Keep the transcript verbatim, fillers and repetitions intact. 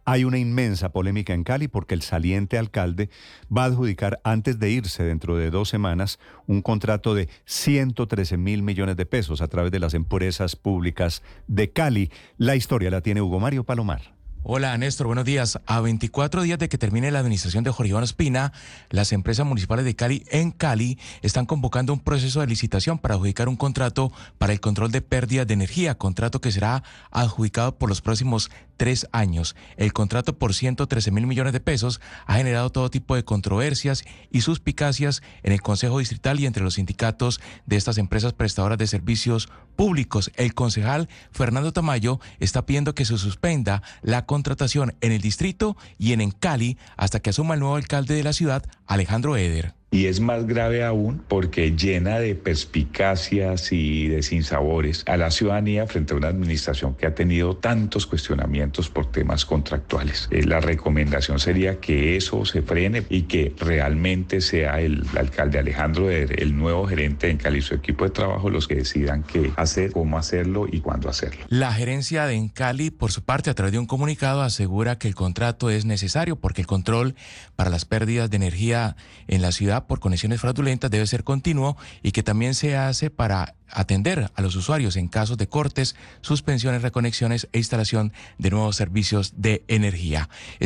Hay una inmensa polémica en Cali porque el saliente alcalde va a adjudicar antes de irse dentro de dos semanas un contrato de ciento trece mil millones de pesos a través de las empresas públicas de Cali. La historia la tiene Hugo Mario Palomar. Hola Néstor, buenos días. A veinticuatro días de que termine la administración de Jorge Iván Ospina, las empresas municipales de Cali en Cali están convocando un proceso de licitación para adjudicar un contrato para el control de pérdidas de energía, contrato que será adjudicado por los próximos tres años. El contrato por ciento trece mil millones de pesos ha generado todo tipo de controversias y suspicacias en el Consejo Distrital y entre los sindicatos de estas empresas prestadoras de servicios públicos. El concejal Fernando Tamayo está pidiendo que se suspenda la contratación en el distrito y en, en Cali hasta que asuma el nuevo alcalde de la ciudad, Alejandro Eder. Y es más grave aún porque llena de perspicacias y de sinsabores a la ciudadanía frente a una administración que ha tenido tantos cuestionamientos por temas contractuales. Eh, la recomendación sería que eso se frene y que realmente sea el alcalde Alejandro Eder, el nuevo gerente en Cali, su equipo de trabajo, los que decidan qué hacer, cómo hacerlo y cuándo hacerlo. La gerencia de Encali, por su parte, a través de un comunicado, asegura que el contrato es necesario porque el control para las pérdidas de energía en la ciudad por conexiones fraudulentas debe ser continuo y que también se hace para atender a los usuarios en casos de cortes, suspensiones, reconexiones e instalación de nuevos servicios de energía.